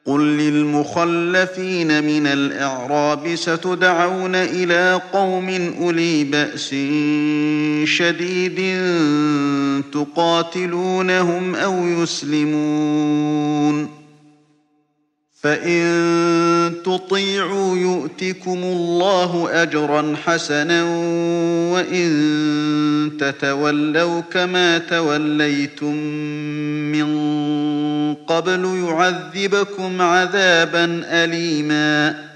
قل للمخلفين من الأعراب ستدعون إلى قوم أولي بأس شديد تقاتلونهم أو يسلمون فإن تطيعوا يؤتكم الله أجرا حسنا وإن تتولوا كما توليتم من قبل يعذبكم عذابا أليما